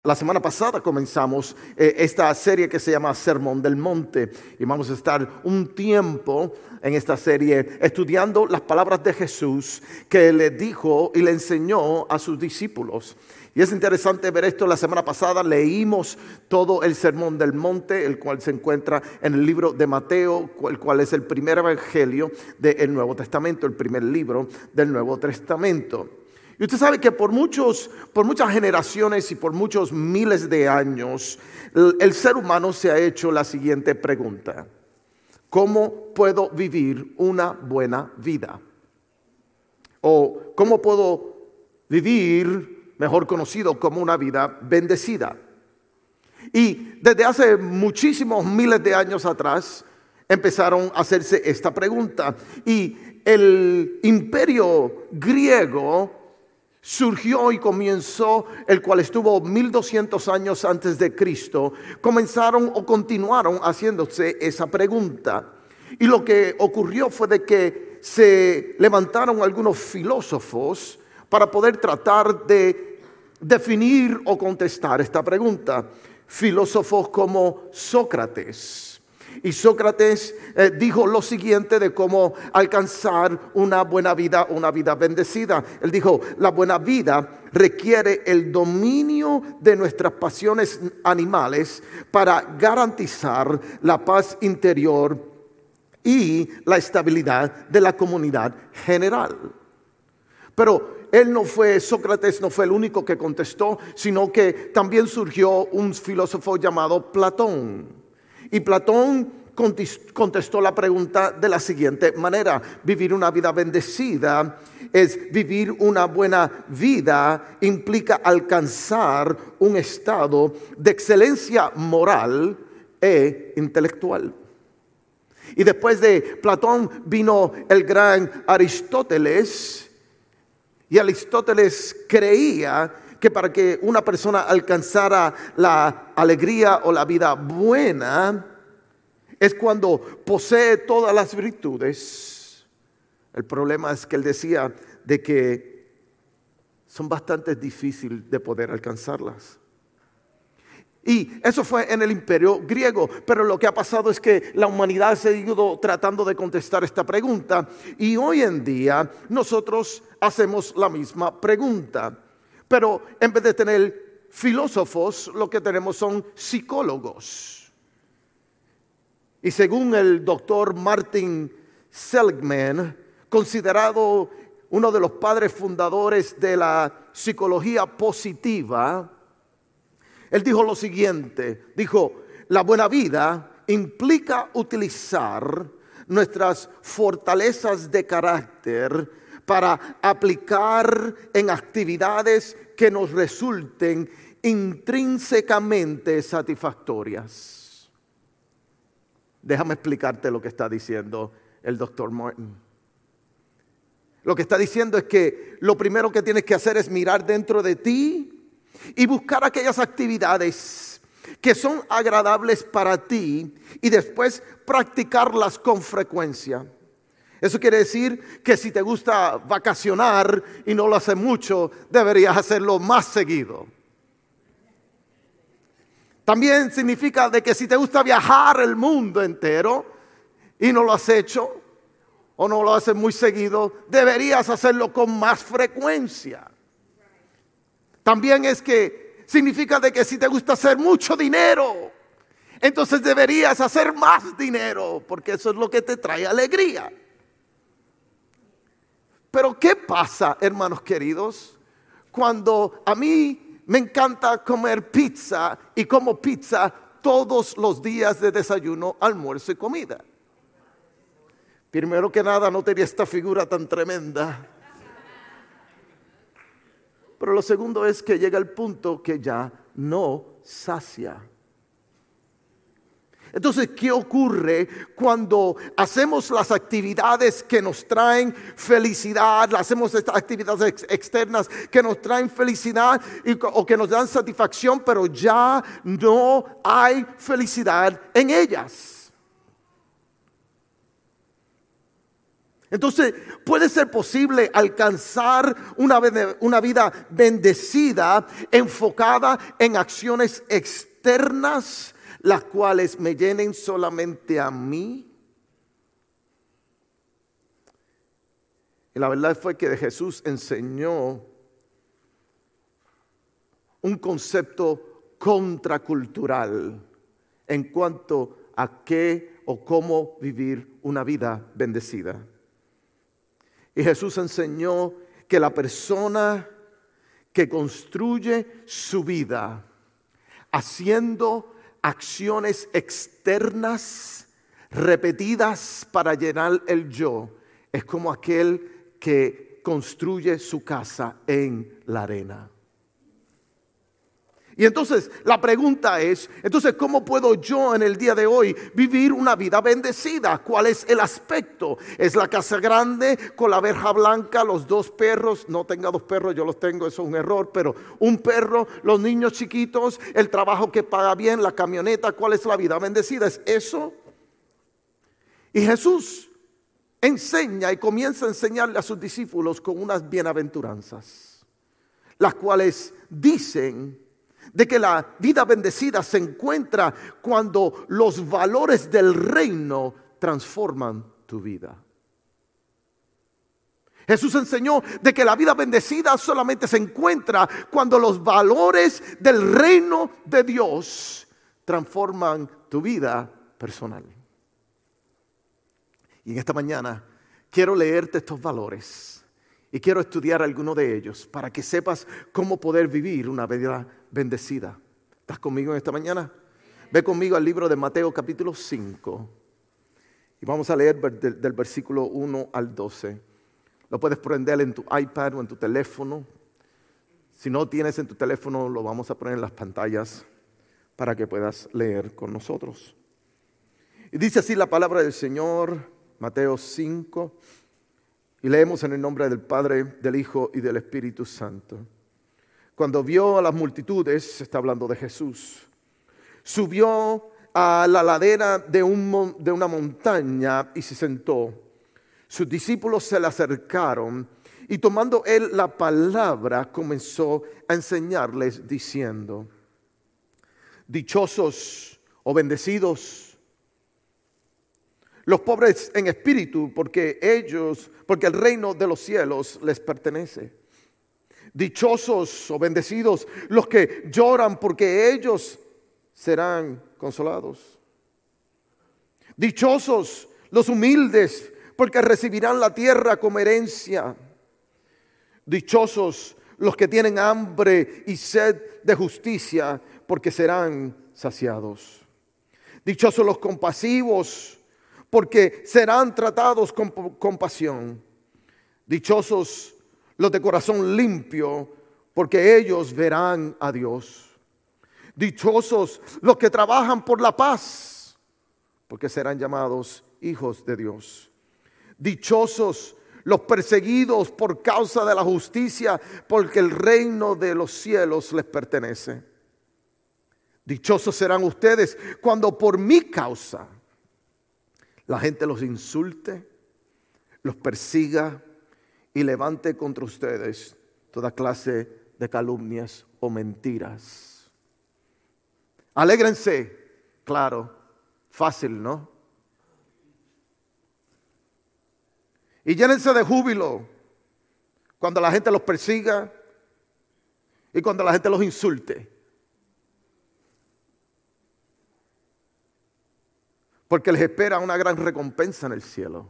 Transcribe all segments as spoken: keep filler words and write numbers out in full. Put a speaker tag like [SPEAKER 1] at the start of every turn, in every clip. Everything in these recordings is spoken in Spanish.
[SPEAKER 1] La semana pasada comenzamos eh, esta serie que se llama Sermón del Monte y vamos a estar un tiempo en esta serie estudiando las palabras de Jesús que le dijo y le enseñó a sus discípulos. Y es interesante ver esto. La semana pasada leímos todo el Sermón del Monte, el cual se encuentra en el libro de Mateo, el cual es el primer evangelio del Nuevo Testamento, el primer libro del Nuevo Testamento. Y usted sabe que por, muchos, por muchas generaciones y por muchos miles de años, el, el ser humano se ha hecho la siguiente pregunta: ¿cómo puedo vivir una buena vida? O ¿cómo puedo vivir, mejor conocido como una vida bendecida? Y desde hace muchísimos miles de años atrás empezaron a hacerse esta pregunta. Y el imperio griego surgió y comenzó, el cual estuvo mil doscientos años antes de Cristo. Comenzaron o continuaron haciéndose esa pregunta. Y lo que ocurrió fue de que se levantaron algunos filósofos para poder tratar de definir o contestar esta pregunta. Filósofos como Sócrates. Y Sócrates eh, dijo lo siguiente de cómo alcanzar una buena vida, una vida bendecida. Él dijo: la buena vida requiere el dominio de nuestras pasiones animales para garantizar la paz interior y la estabilidad de la comunidad general. Pero él no fue, Sócrates no fue el único que contestó, sino que también surgió un filósofo llamado Platón. Y Platón contestó la pregunta de la siguiente manera: vivir una vida bendecida es vivir una buena vida, implica alcanzar un estado de excelencia moral e intelectual. Y después de Platón vino el gran Aristóteles, y Aristóteles creía que para que una persona alcanzara la alegría o la vida buena es cuando posee todas las virtudes. El problema es que él decía de que son bastante difíciles de poder alcanzarlas. Y eso fue en el imperio griego, pero lo que ha pasado es que la humanidad se ha ido tratando de contestar esta pregunta, y hoy en día nosotros hacemos la misma pregunta. Pero en vez de tener filósofos, lo que tenemos son psicólogos. Y según el doctor Martin Seligman, considerado uno de los padres fundadores de la psicología positiva, él dijo lo siguiente, dijo: la buena vida implica utilizar nuestras fortalezas de carácter para aplicar en actividades que nos resulten intrínsecamente satisfactorias. Déjame explicarte lo que está diciendo el doctor Martin. Lo que está diciendo es que lo primero que tienes que hacer es mirar dentro de ti y buscar aquellas actividades que son agradables para ti y después practicarlas con frecuencia. Eso quiere decir que si te gusta vacacionar y no lo haces mucho, deberías hacerlo más seguido. También significa de que si te gusta viajar el mundo entero y no lo has hecho o no lo haces muy seguido, deberías hacerlo con más frecuencia. También es que significa de que si te gusta hacer mucho dinero, entonces deberías hacer más dinero, porque eso es lo que te trae alegría. Pero ¿qué pasa, hermanos queridos, cuando a mí me encanta comer pizza y como pizza todos los días de desayuno, almuerzo y comida? Primero que nada, no tenía esta figura tan tremenda. Pero lo segundo es que llega el punto que ya no sacia. Entonces, ¿qué ocurre cuando hacemos las actividades que nos traen felicidad? Hacemos estas actividades ex- externas que nos traen felicidad y, o que nos dan satisfacción, pero ya no hay felicidad en ellas. Entonces, ¿puede ser posible alcanzar una, una vida bendecida, enfocada en acciones externas, las cuales me llenen solamente a mí? Y la verdad fue que Jesús enseñó un concepto contracultural en cuanto a qué o cómo vivir una vida bendecida. Y Jesús enseñó que la persona que construye su vida haciendo acciones externas repetidas para llenar el yo, es como aquel que construye su casa en la arena. Y entonces la pregunta es, entonces ¿cómo puedo yo en el día de hoy vivir una vida bendecida? ¿Cuál es el aspecto? ¿Es la casa grande con la verja blanca, los dos perros? No tenga dos perros, yo los tengo, eso es un error, pero un perro, los niños chiquitos, el trabajo que paga bien, la camioneta. ¿Cuál es la vida bendecida? ¿Es eso? Y Jesús enseña y comienza a enseñarle a sus discípulos con unas bienaventuranzas, las cuales dicen de que la vida bendecida se encuentra cuando los valores del reino transforman tu vida. Jesús enseñó de que la vida bendecida solamente se encuentra cuando los valores del reino de Dios transforman tu vida personal. Y en esta mañana quiero leerte estos valores y quiero estudiar alguno de ellos para que sepas cómo poder vivir una vida bendecida. ¿Estás conmigo en esta mañana? Ve conmigo al libro de Mateo capítulo cinco y vamos a leer del, del versículo uno al doce. Lo puedes prender en tu iPad o en tu teléfono. Si no tienes en tu teléfono, lo vamos a poner en las pantallas para que puedas leer con nosotros. Y dice así la palabra del Señor, Mateo cinco, y leemos en el nombre del Padre, del Hijo y del Espíritu Santo. Cuando vio a las multitudes, está hablando de Jesús, subió a la ladera de, un, de una montaña y se sentó. Sus discípulos se le acercaron y tomando él la palabra comenzó a enseñarles diciendo: dichosos o bendecidos los pobres en espíritu, porque ellos, porque el reino de los cielos les pertenece. Dichosos o bendecidos los que lloran, porque ellos serán consolados. Dichosos los humildes, porque recibirán la tierra como herencia. Dichosos los que tienen hambre y sed de justicia, porque serán saciados. Dichosos los compasivos, porque serán tratados con compasión. Dichosos los de corazón limpio, porque ellos verán a Dios. Dichosos los que trabajan por la paz, porque serán llamados hijos de Dios. Dichosos los perseguidos por causa de la justicia, porque el reino de los cielos les pertenece. Dichosos serán ustedes cuando por mi causa la gente los insulte, los persiga y levante contra ustedes toda clase de calumnias o mentiras. Alégrense, claro, fácil, ¿no? Y llénense de júbilo cuando la gente los persiga y cuando la gente los insulte. Porque les espera una gran recompensa en el cielo.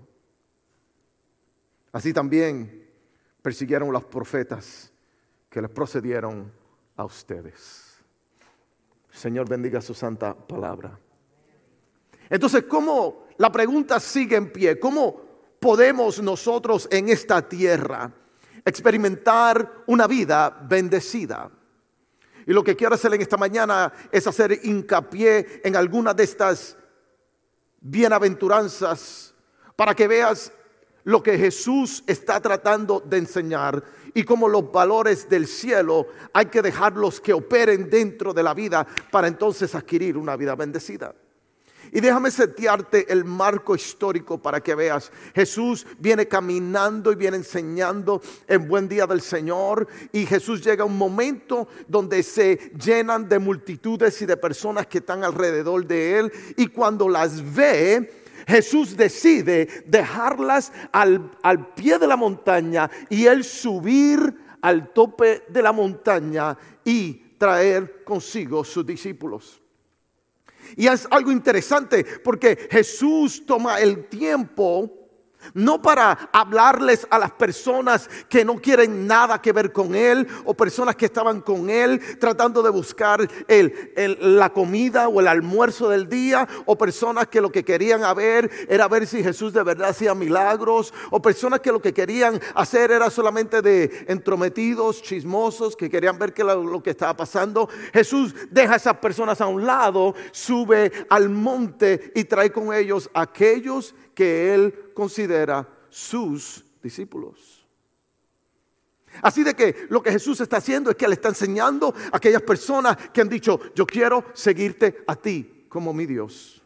[SPEAKER 1] Así también persiguieron a los profetas que les procedieron a ustedes. El Señor bendiga su santa palabra. Entonces, ¿cómo? La pregunta sigue en pie. ¿Cómo podemos nosotros en esta tierra experimentar una vida bendecida? Y lo que quiero hacer en esta mañana es hacer hincapié en algunas de estas bienaventuranzas para que veas lo que Jesús está tratando de enseñar y cómo los valores del cielo hay que dejarlos que operen dentro de la vida para entonces adquirir una vida bendecida. Y déjame setearte el marco histórico para que veas. Jesús viene caminando y viene enseñando en Buen Día del Señor. Y Jesús llega a un momento donde se llenan de multitudes y de personas que están alrededor de Él. Y cuando las ve, Jesús decide dejarlas al, al pie de la montaña y Él subir al tope de la montaña y traer consigo sus discípulos. Y es algo interesante porque Jesús toma el tiempo no para hablarles a las personas que no quieren nada que ver con Él, o personas que estaban con Él tratando de buscar el, el, la comida o el almuerzo del día, o personas que lo que querían ver era ver si Jesús de verdad hacía milagros, o personas que lo que querían hacer era solamente de entrometidos, chismosos, que querían ver qué lo, lo que estaba pasando. Jesús deja a esas personas a un lado, sube al monte y trae con ellos a aquellos que Él considera sus discípulos. Así de que lo que Jesús está haciendo es que Él está enseñando a aquellas personas que han dicho: yo quiero seguirte a ti como mi Dios.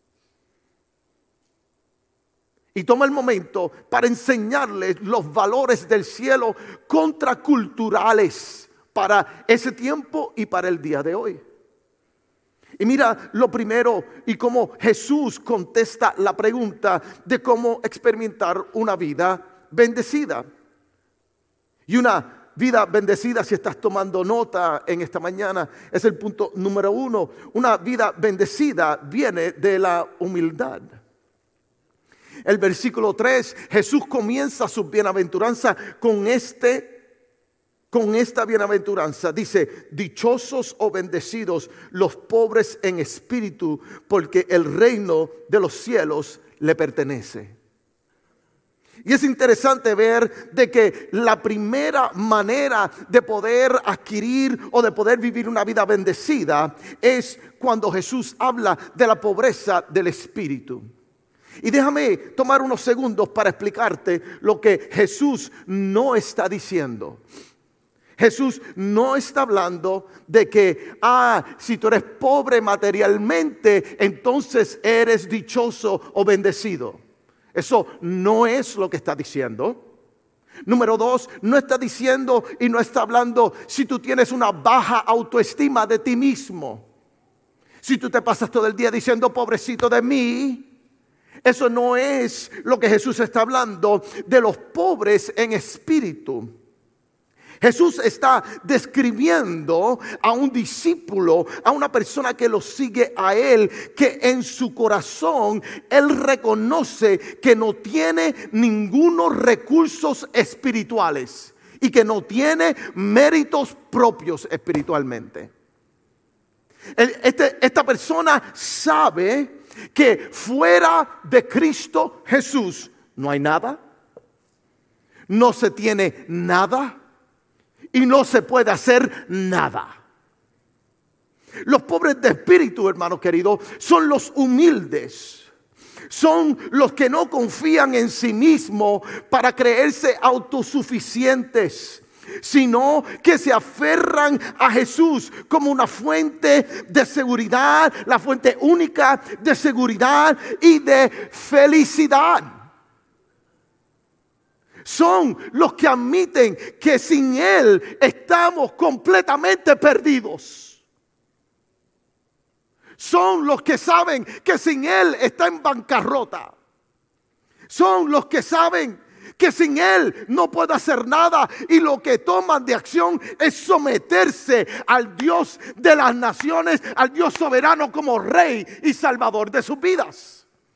[SPEAKER 1] Y toma el momento para enseñarles los valores del cielo contraculturales para ese tiempo y para el día de hoy. Y mira lo primero y cómo Jesús contesta la pregunta de cómo experimentar una vida bendecida. Y una vida bendecida, si estás tomando nota en esta mañana, es el punto número uno. Una vida bendecida viene de la humildad. El versículo tres, Jesús comienza su bienaventuranza con este Con esta bienaventuranza. Dice: dichosos o bendecidos los pobres en espíritu, porque el reino de los cielos le pertenece. Y es interesante ver de que la primera manera de poder adquirir o de poder vivir una vida bendecida es cuando Jesús habla de la pobreza del espíritu. Y déjame tomar unos segundos para explicarte lo que Jesús no está diciendo. Jesús no está hablando de que, ah, si tú eres pobre materialmente, entonces eres dichoso o bendecido. Eso no es lo que está diciendo. Número dos, no está diciendo y no está hablando si tú tienes una baja autoestima de ti mismo. Si tú te pasas todo el día diciendo: pobrecito de mí. Eso no es lo que Jesús está hablando de los pobres en espíritu. Jesús está describiendo a un discípulo, a una persona que lo sigue a Él, que en su corazón Él reconoce que no tiene ningunos recursos espirituales y que no tiene méritos propios espiritualmente. Este, esta persona sabe que fuera de Cristo Jesús no hay nada, no se tiene nada y no se puede hacer nada. Los pobres de espíritu, hermano querido, son los humildes. Son los que no confían en sí mismos para creerse autosuficientes, sino que se aferran a Jesús como una fuente de seguridad, la fuente única de seguridad y de felicidad. Son los que admiten que sin Él estamos completamente perdidos. Son los que saben que sin Él está en bancarrota. Son los que saben que sin Él no puede hacer nada y lo que toman de acción es someterse al Dios de las naciones, al Dios soberano como Rey y Salvador de sus vidas.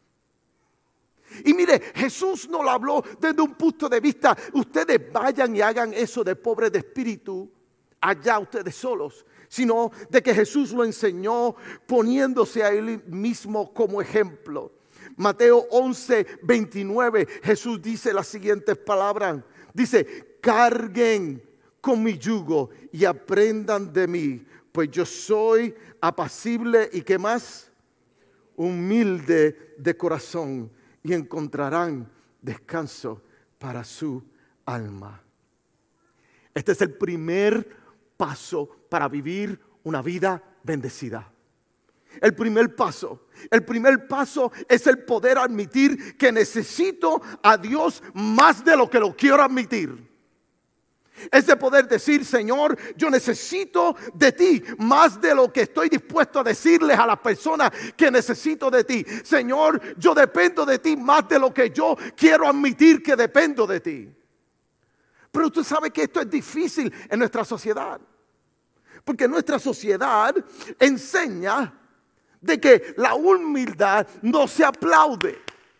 [SPEAKER 1] Y mire, Jesús no lo habló desde un punto de vista: ustedes vayan y hagan eso de pobres de espíritu allá ustedes solos, sino de que Jesús lo enseñó poniéndose a Él mismo como ejemplo. Mateo once, veintinueve, Jesús dice las siguientes palabras. Dice: carguen con mi yugo y aprendan de mí, pues yo soy apacible y ¿qué más? Humilde de corazón, y encontrarán descanso para su alma. Este es el primer paso para vivir una vida bendecida. El primer paso, el primer paso es el poder admitir que necesito a Dios más de lo que lo quiero admitir. Es de poder decir, Señor, yo necesito de ti más de lo que estoy dispuesto a decirles a las personas que necesito de ti. Señor, yo dependo de ti más de lo que yo quiero admitir que dependo de ti. Pero usted sabe que esto es difícil en nuestra sociedad. Porque nuestra sociedad enseña de que la humildad no se aplaude.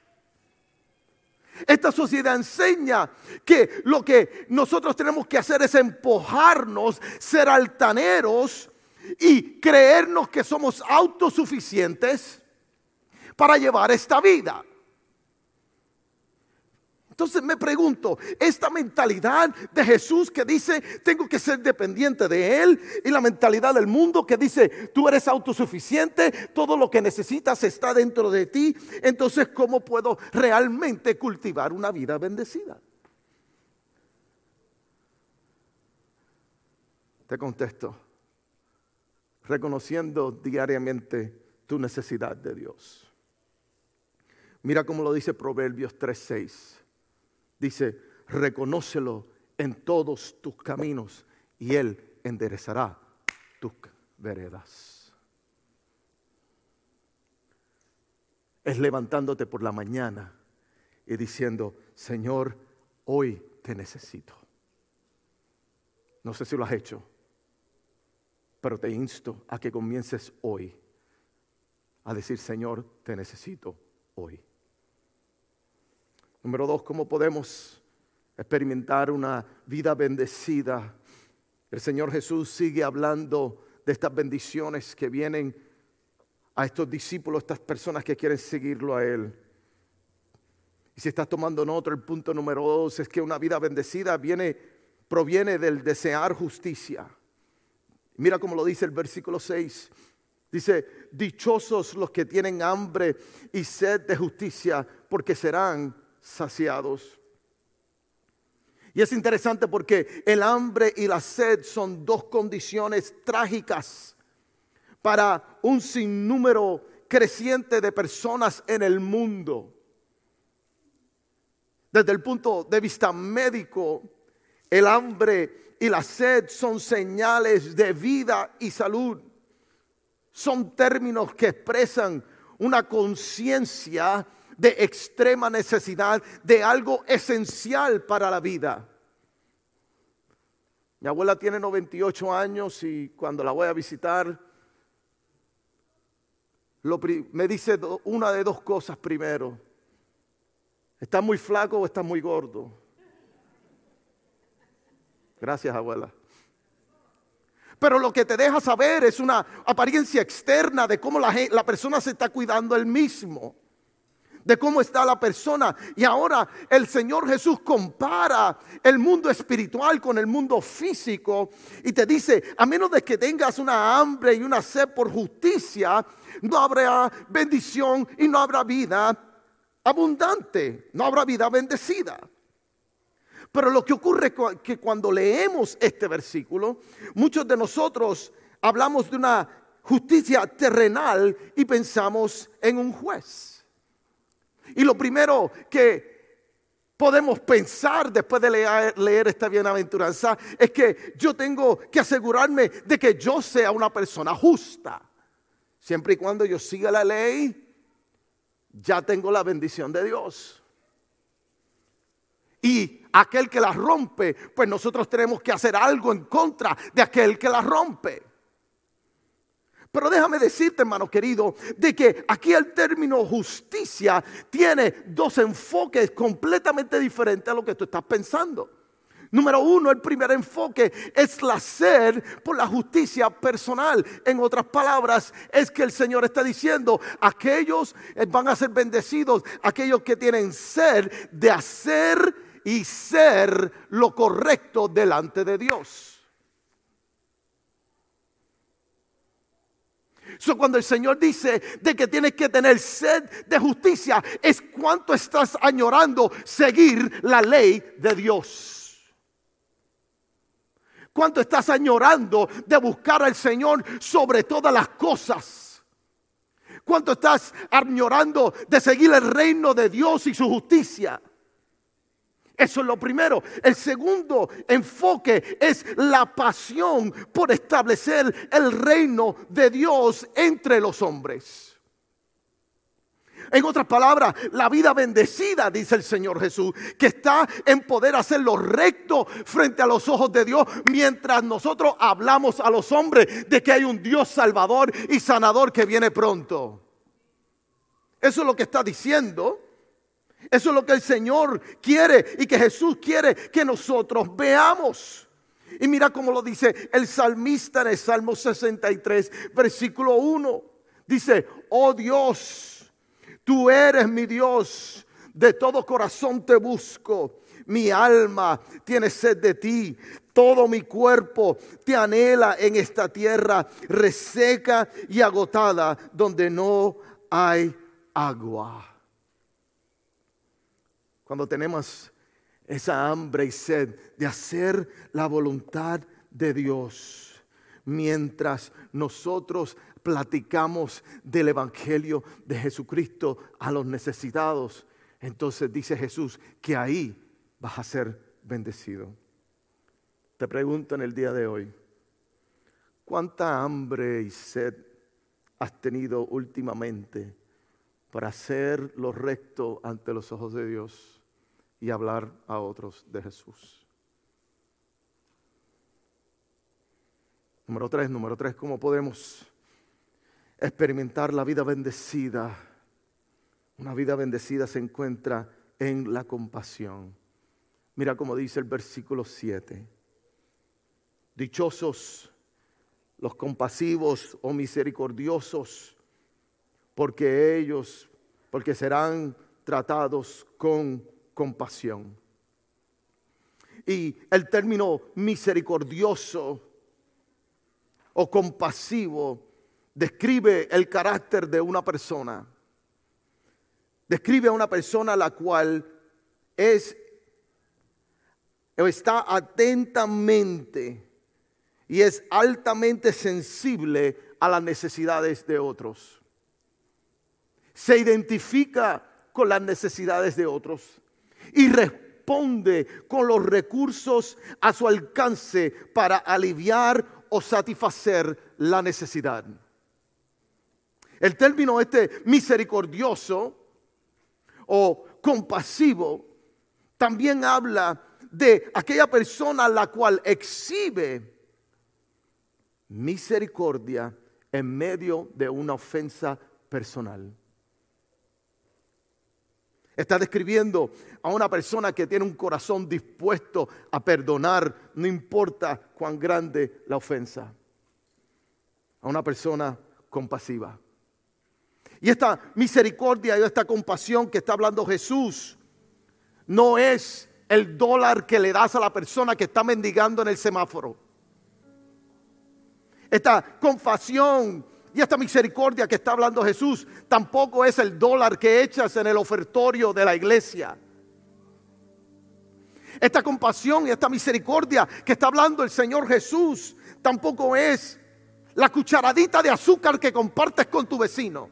[SPEAKER 1] Esta sociedad enseña que lo que nosotros tenemos que hacer es empujarnos, ser altaneros y creernos que somos autosuficientes para llevar esta vida. Entonces me pregunto, esta mentalidad de Jesús que dice tengo que ser dependiente de Él, y la mentalidad del mundo que dice tú eres autosuficiente, todo lo que necesitas está dentro de ti, entonces ¿cómo puedo realmente cultivar una vida bendecida? Te contesto, reconociendo diariamente tu necesidad de Dios. Mira cómo lo dice Proverbios tres seis. Dice, reconócelo en todos tus caminos y Él enderezará tus veredas. Es levantándote por la mañana y diciendo, Señor, hoy te necesito. No sé si lo has hecho, pero te insto a que comiences hoy a decir, Señor, te necesito hoy. Número dos, ¿cómo podemos experimentar una vida bendecida? El Señor Jesús sigue hablando de estas bendiciones que vienen a estos discípulos, estas personas que quieren seguirlo a Él. Y si estás tomando nota, el punto número dos es que una vida bendecida viene, proviene del desear justicia. Mira cómo lo dice el versículo seis. Dice, dichosos los que tienen hambre y sed de justicia, porque serán saciados. Y es interesante porque el hambre y la sed son dos condiciones trágicas para un sinnúmero creciente de personas en el mundo. Desde el punto de vista médico, el hambre y la sed son señales de vida y salud. Son términos que expresan una conciencia de extrema necesidad de algo esencial para la vida. Mi abuela tiene noventa y ocho años y cuando la voy a visitar, lo, me dice do, una de dos cosas primero. ¿Estás muy flaco o estás muy gordo? Gracias, abuela. Pero lo que te deja saber es una apariencia externa de cómo la, la persona se está cuidando él mismo, de cómo está la persona. Y ahora el Señor Jesús compara el mundo espiritual con el mundo físico y te dice, a menos de que tengas una hambre y una sed por justicia, no habrá bendición y no habrá vida abundante, no habrá vida bendecida. Pero lo que ocurre es que cuando leemos este versículo, muchos de nosotros hablamos de una justicia terrenal y pensamos en un juez. Y lo primero que podemos pensar después de leer, leer esta bienaventuranza es que yo tengo que asegurarme de que yo sea una persona justa. Siempre y cuando yo siga la ley, ya tengo la bendición de Dios. Y aquel que la rompe, pues nosotros tenemos que hacer algo en contra de aquel que la rompe. Pero déjame decirte, hermano querido, de que aquí el término justicia tiene dos enfoques completamente diferentes a lo que tú estás pensando. Número uno, el primer enfoque es la sed por la justicia personal. En otras palabras, es que el Señor está diciendo, aquellos van a ser bendecidos, aquellos que tienen sed de hacer y ser lo correcto delante de Dios. So, cuando el Señor dice de que tienes que tener sed de justicia, es cuánto estás añorando seguir la ley de Dios. Cuánto estás añorando de buscar al Señor sobre todas las cosas. ¿Cuánto estás añorando de seguir el reino de Dios y su justicia? Eso es lo primero. El segundo enfoque es la pasión por establecer el reino de Dios entre los hombres. En otras palabras, la vida bendecida, dice el Señor Jesús, que está en poder hacer lo recto frente a los ojos de Dios, mientras nosotros hablamos a los hombres de que hay un Dios salvador y sanador que viene pronto. Eso es lo que está diciendo. Eso es lo que el Señor quiere y que Jesús quiere que nosotros veamos. Y mira cómo lo dice el salmista en el Salmo sesenta y tres, versículo uno. Dice: oh Dios, tú eres mi Dios, de todo corazón te busco. Mi alma tiene sed de ti, todo mi cuerpo te anhela en esta tierra reseca y agotada, donde no hay agua. Cuando tenemos esa hambre y sed de hacer la voluntad de Dios, mientras nosotros platicamos del evangelio de Jesucristo a los necesitados, entonces dice Jesús que ahí vas a ser bendecido. Te pregunto en el día de hoy, ¿cuánta hambre y sed has tenido últimamente para hacer lo recto ante los ojos de Dios y hablar a otros de Jesús? Número tres, número tres, ¿cómo podemos experimentar la vida bendecida? Una vida bendecida se encuentra en la compasión. Mira cómo dice el versículo siete. Dichosos los compasivos o misericordiosos, porque ellos, porque serán tratados con compasión. Y el término misericordioso o compasivo describe el carácter de una persona. Describe a una persona la cual es o está atentamente y es altamente sensible a las necesidades de otros. Se identifica con las necesidades de otros y responde con los recursos a su alcance para aliviar o satisfacer la necesidad. El término este misericordioso o compasivo también habla de aquella persona la cual exhibe misericordia en medio de una ofensa personal. Está describiendo a una persona que tiene un corazón dispuesto a perdonar, no importa cuán grande la ofensa. A una persona compasiva. Y esta misericordia y esta compasión que está hablando Jesús no es el dólar que le das a la persona que está mendigando en el semáforo. Esta compasión y esta misericordia que está hablando Jesús tampoco es el dólar que echas en el ofertorio de la iglesia. Esta compasión y esta misericordia que está hablando el Señor Jesús tampoco es la cucharadita de azúcar que compartes con tu vecino.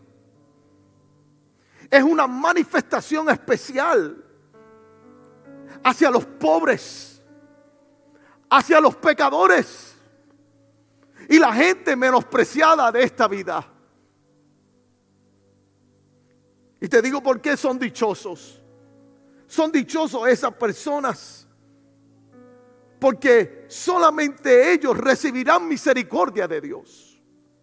[SPEAKER 1] Es una manifestación especial hacia los pobres, hacia los pecadores y la gente menospreciada de esta vida. Y te digo por qué son dichosos. Son dichosos esas personas porque solamente ellos recibirán misericordia de Dios.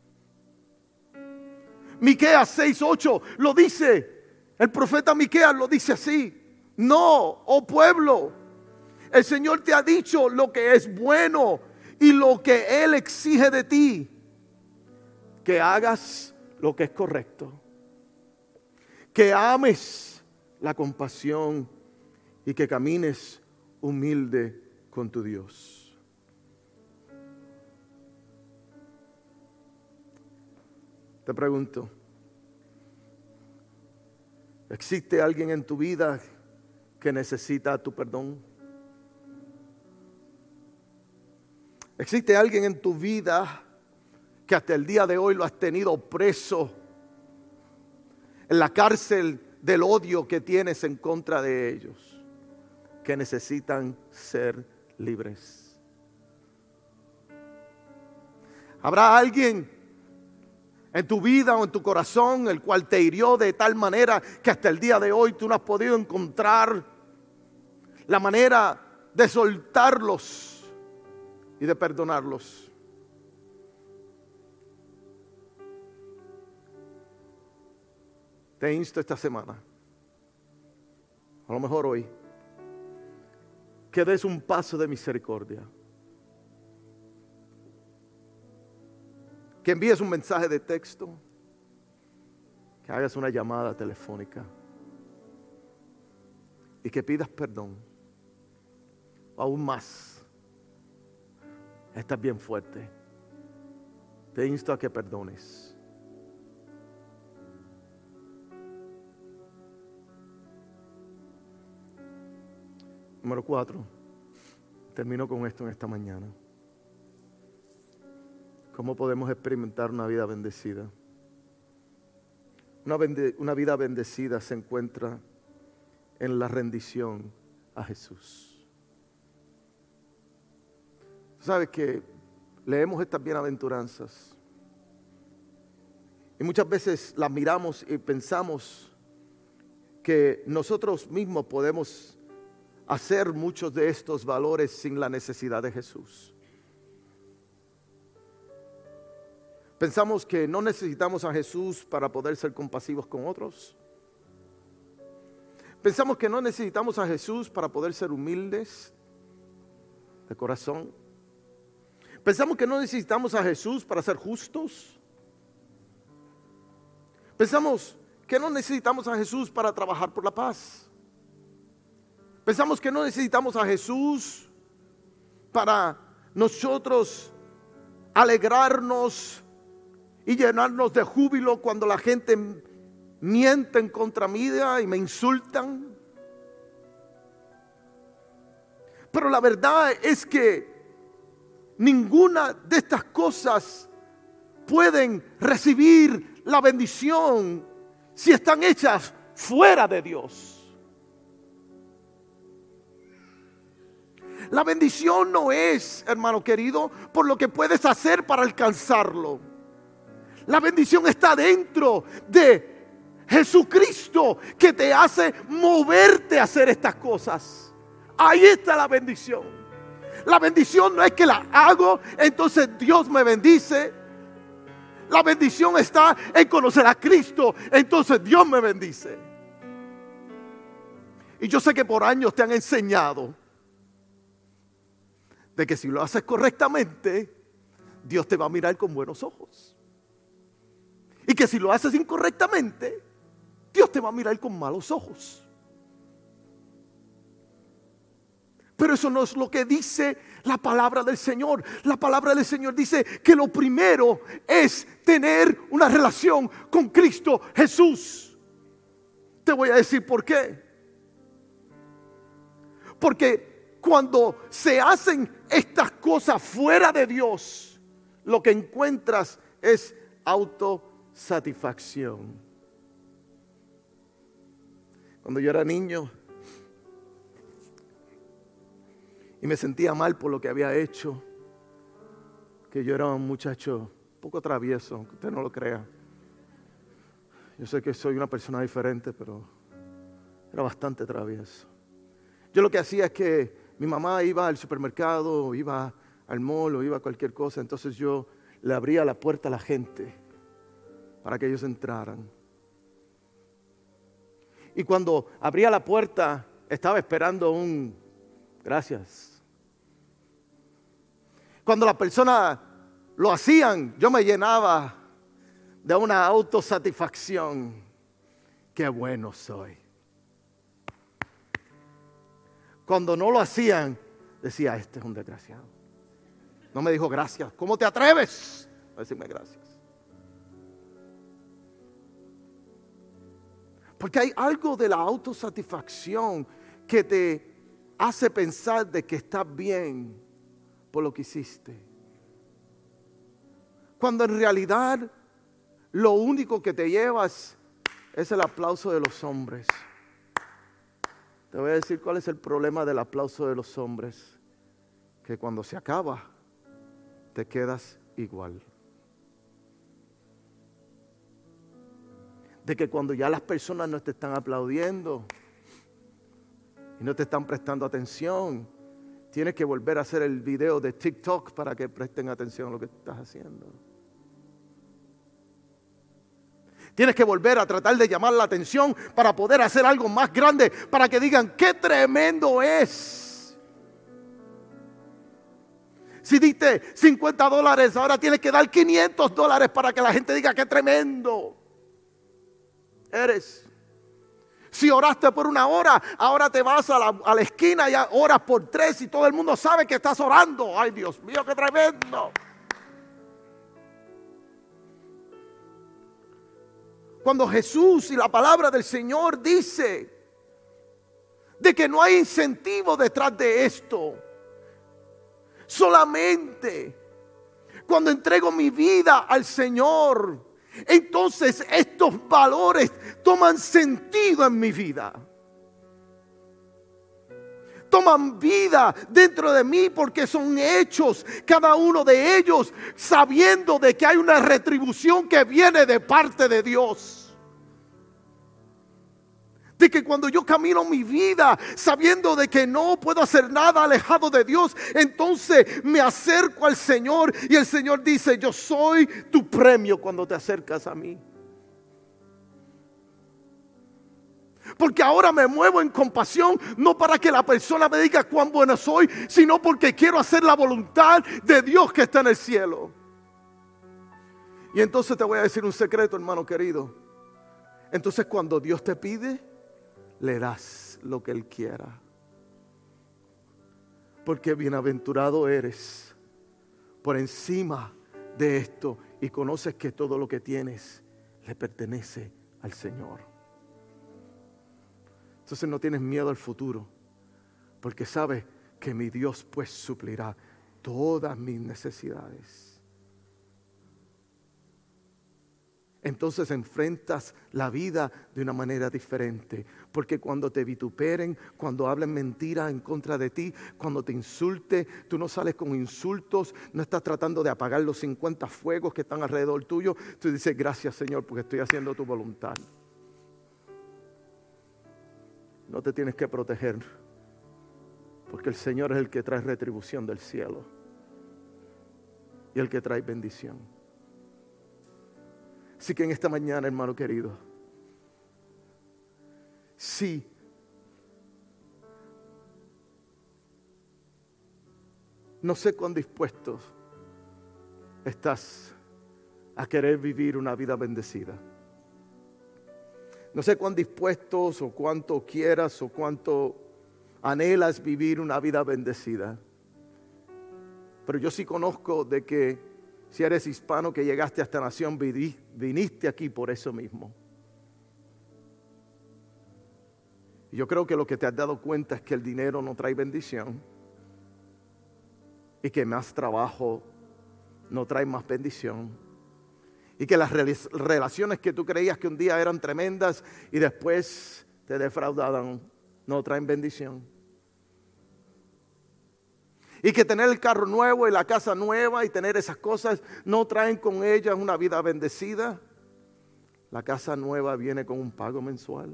[SPEAKER 1] Miqueas seis ocho lo dice, el profeta Miqueas lo dice así: no, oh pueblo, el Señor te ha dicho lo que es bueno y lo que Él exige de ti, que hagas lo que es correcto, que ames la compasión y que camines humilde con tu Dios. Te pregunto, ¿existe alguien en tu vida que necesita tu perdón? ¿Existe alguien en tu vida que hasta el día de hoy lo has tenido preso en la cárcel del odio que tienes en contra de ellos, que necesitan ser libres. ¿Habrá alguien en tu vida o en tu corazón el cual te hirió de tal manera que hasta el día de hoy tú no has podido encontrar la manera de soltarlos y de perdonarlos? Te insto esta semana, a lo mejor hoy, que des un paso de misericordia. Que envíes un mensaje de texto, que hagas una llamada telefónica y que pidas perdón. Aún más, estás bien fuerte. Te insto a que perdones. Número cuatro, termino con esto en esta mañana. ¿Cómo podemos experimentar una vida bendecida? Una, bende- una vida bendecida se encuentra en la rendición a Jesús. ¿Sabes que leemos estas bienaventuranzas y muchas veces las miramos y pensamos que nosotros mismos podemos hacer muchos de estos valores sin la necesidad de Jesús? Pensamos que no necesitamos a Jesús para poder ser compasivos con otros. Pensamos que no necesitamos a Jesús para poder ser humildes de corazón. Pensamos que no necesitamos a Jesús para ser justos. Pensamos que no necesitamos a Jesús para trabajar por la paz. Pensamos que no necesitamos a Jesús para nosotros alegrarnos y llenarnos de júbilo cuando la gente miente en contra mía y me insultan. Pero la verdad es que ninguna de estas cosas pueden recibir la bendición si están hechas fuera de Dios. La bendición no es, hermano querido, por lo que puedes hacer para alcanzarlo. La bendición está dentro de Jesucristo, que te hace moverte a hacer estas cosas. Ahí está la bendición. La bendición no es que la hago, entonces Dios me bendice. La bendición está en conocer a Cristo, entonces Dios me bendice. Y yo sé que por años te han enseñado de que si lo haces correctamente, Dios te va a mirar con buenos ojos. Y que si lo haces incorrectamente, Dios te va a mirar con malos ojos. Pero eso no es lo que dice la palabra del Señor. La palabra del Señor dice que lo primero es tener una relación con Cristo Jesús. Te voy a decir por qué. Porque cuando se hacen estas cosas fuera de Dios, lo que encuentras es autosatisfacción. Cuando yo era niño y me sentía mal por lo que había hecho, que yo era un muchacho un poco travieso, aunque usted no lo crea. Yo sé que soy una persona diferente, pero era bastante travieso. Yo lo que hacía es que mi mamá iba al supermercado, iba al mall o iba a cualquier cosa, entonces yo le abría la puerta a la gente para que ellos entraran. Y cuando abría la puerta, estaba esperando un gracias. Cuando la persona lo hacían, yo me llenaba de una autosatisfacción. Qué bueno soy. Cuando no lo hacían, decía, este es un desgraciado. No me dijo gracias. ¿Cómo te atreves a decirme gracias? Porque hay algo de la autosatisfacción que te hace pensar de que estás bien por lo que hiciste. Cuando en realidad lo único que te llevas es el aplauso de los hombres. Te voy a decir cuál es el problema del aplauso de los hombres. Que cuando se acaba, te quedas igual. De que cuando ya las personas no te están aplaudiendo y no te están prestando atención, tienes que volver a hacer el video de TikTok para que presten atención a lo que estás haciendo. Tienes que volver a tratar de llamar la atención para poder hacer algo más grande, para que digan, ¡qué tremendo es! Si diste cincuenta dólares, ahora tienes que dar quinientos dólares para que la gente diga, ¡qué tremendo eres! Si oraste por una hora, ahora te vas a la, a la esquina y oras por tres y todo el mundo sabe que estás orando. ¡Ay, Dios mío, qué tremendo! Cuando Jesús y la palabra del Señor dice de que no hay incentivo detrás de esto. Solamente cuando entrego mi vida al Señor, entonces estos valores toman sentido en mi vida. Toman vida dentro de mí porque son hechos, cada uno de ellos, sabiendo de que hay una retribución que viene de parte de Dios. De que cuando yo camino mi vida sabiendo de que no puedo hacer nada alejado de Dios, entonces me acerco al Señor y el Señor dice, yo soy tu premio cuando te acercas a mí. Porque ahora me muevo en compasión, no para que la persona me diga cuán buena soy, sino porque quiero hacer la voluntad de Dios que está en el cielo. Y entonces te voy a decir un secreto, hermano querido. Entonces cuando Dios te pide, le das lo que Él quiera. Porque bienaventurado eres por encima de esto y conoces que todo lo que tienes le pertenece al Señor. Entonces no tienes miedo al futuro, porque sabes que mi Dios pues suplirá todas mis necesidades. Entonces enfrentas la vida de una manera diferente, porque cuando te vituperen, cuando hablen mentiras en contra de ti, cuando te insulte, tú no sales con insultos, no estás tratando de apagar los cincuenta fuegos que están alrededor tuyo. Tú dices, gracias Señor, porque estoy haciendo tu voluntad. No te tienes que proteger, porque el Señor es el que trae retribución del cielo y el que trae bendición. Así que en esta mañana, hermano querido, sí, no sé cuán dispuesto estás a querer vivir una vida bendecida. No sé cuán dispuestos o cuánto quieras o cuánto anhelas vivir una vida bendecida. Pero yo sí conozco de que si eres hispano que llegaste a esta nación, viniste aquí por eso mismo. Y yo creo que lo que te has dado cuenta es que el dinero no trae bendición y que más trabajo no trae más bendición. Y que las relaciones que tú creías que un día eran tremendas y después te defraudaron, no traen bendición. Y que tener el carro nuevo y la casa nueva y tener esas cosas no traen con ellas una vida bendecida. La casa nueva viene con un pago mensual.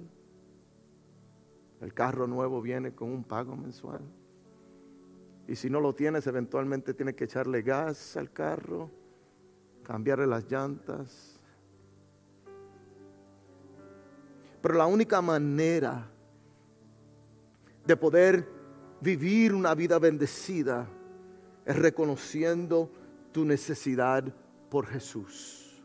[SPEAKER 1] El carro nuevo viene con un pago mensual. Y si no lo tienes, eventualmente tienes que echarle gas al carro, cambiarle las llantas. Pero la única manera de poder vivir una vida bendecida es reconociendo tu necesidad por Jesús.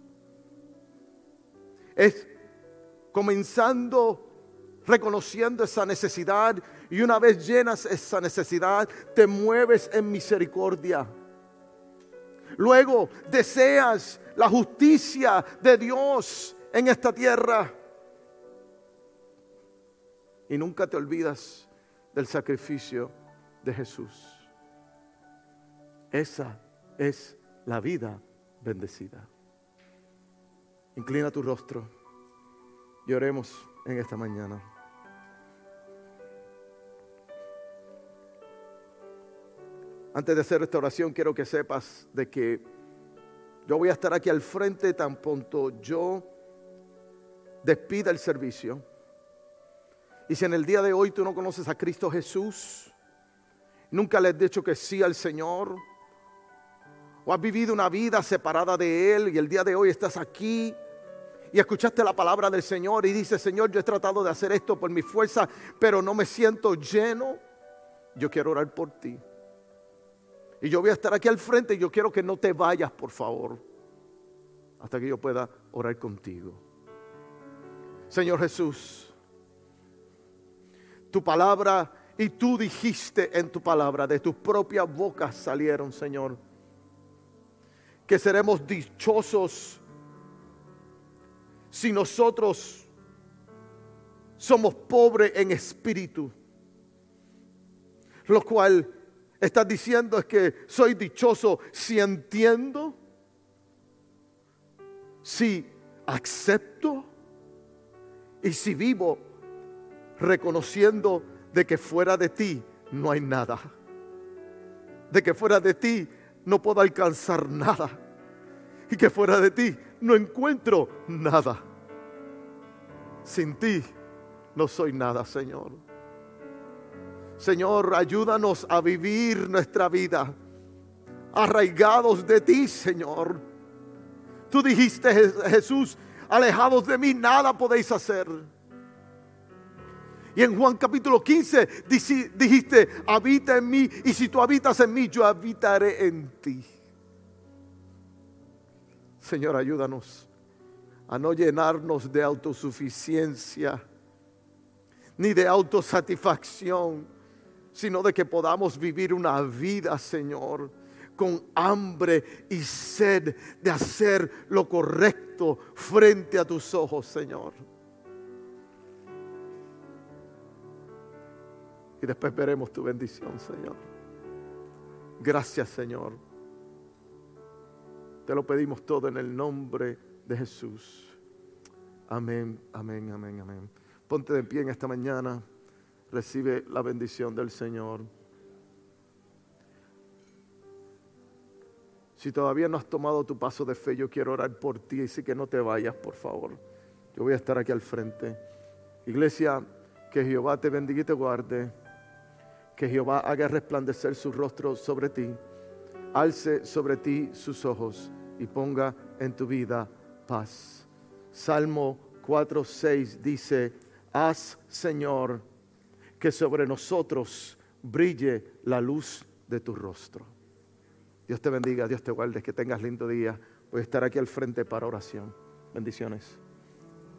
[SPEAKER 1] Es comenzando reconociendo esa necesidad, y una vez llenas esa necesidad, te mueves en misericordia. Luego deseas la justicia de Dios en esta tierra. Y nunca te olvidas del sacrificio de Jesús. Esa es la vida bendecida. Inclina tu rostro. y oremos en esta mañana. Antes de hacer esta oración, quiero que sepas de que yo voy a estar aquí al frente tan pronto yo despida el servicio. Y si en el día de hoy tú no conoces a Cristo Jesús, nunca le has dicho que sí al Señor, o has vivido una vida separada de Él y el día de hoy estás aquí y escuchaste la palabra del Señor y dices: Señor, yo he tratado de hacer esto por mi fuerza, pero no me siento lleno, yo quiero orar por ti. Y yo voy a estar aquí al frente y yo quiero que no te vayas, por favor, hasta que yo pueda orar contigo. Señor Jesús, tu palabra, y tú dijiste en tu palabra, de tus propias bocas salieron, Señor, que seremos dichosos si nosotros somos pobres en espíritu. Lo cual estás diciendo es que soy dichoso si entiendo, si acepto y si vivo reconociendo de que fuera de ti no hay nada, de que fuera de ti no puedo alcanzar nada y que fuera de ti no encuentro nada. Sin ti no soy nada, Señor. Señor, ayúdanos a vivir nuestra vida arraigados de ti, Señor. Tú dijiste, Jesús, alejados de mí nada podéis hacer. Y en Juan capítulo quince dijiste: habita en mí, y si tú habitas en mí, yo habitaré en ti. Señor, ayúdanos a no llenarnos de autosuficiencia ni de autosatisfacción, sino de que podamos vivir una vida, Señor, con hambre y sed de hacer lo correcto frente a tus ojos, Señor. Y después veremos tu bendición, Señor. Gracias, Señor. Te lo pedimos todo en el nombre de Jesús. Amén, amén, amén, amén. Ponte de pie en esta mañana. Recibe la bendición del Señor. Si todavía no has tomado tu paso de fe, yo quiero orar por ti, así que no te vayas, por favor. Yo voy a estar aquí al frente. Iglesia, que Jehová te bendiga y te guarde. Que Jehová haga resplandecer su rostro sobre ti, alce sobre ti sus ojos y ponga en tu vida paz. Salmo cuatro seis dice: haz, Señor, que sobre nosotros brille la luz de tu rostro. Dios te bendiga, Dios te guarde, que tengas lindo día. Voy a estar aquí al frente para oración. Bendiciones.